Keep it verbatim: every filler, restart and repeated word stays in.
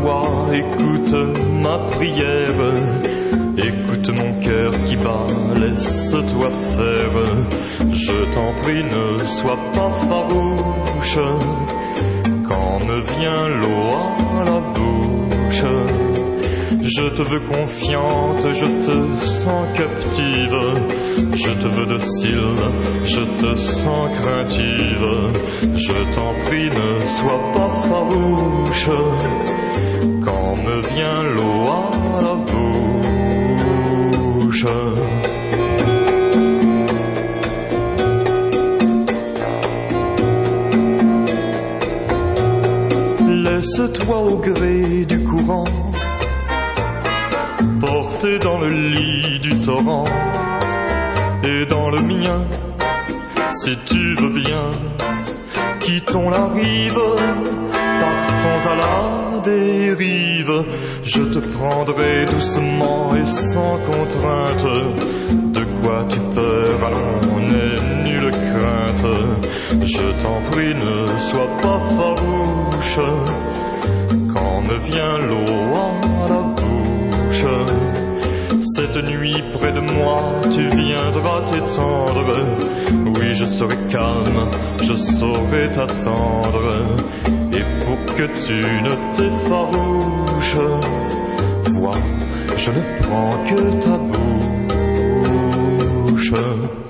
toi, écoute ma prière, écoute mon cœur qui bat, laisse-toi faire. Je t'en prie, ne sois pas farouche quand me vient l'eau à la bouche. Je te veux confiante, je te sens captive, je te veux docile, je te sens craintive. Je t'en prie, ne sois pas farouche quand me vient l'eau à la bouche. Laisse-toi au gré du courant, porté dans le lit du torrent, et dans le mien, si tu veux bien, quittons la rive, partons à la dérive. Je te prendrai doucement et sans contrainte, de quoi tu peur, allons, n'aie nulle crainte. Je t'en prie, ne sois pas farouche quand me vient l'eau à la bouche. Cette nuit près de moi, tu viendras t'étendre. Oui, je serai calme, je saurai t'attendre. Et pour que tu ne t'effarouches, vois, je ne prends que ta bouche.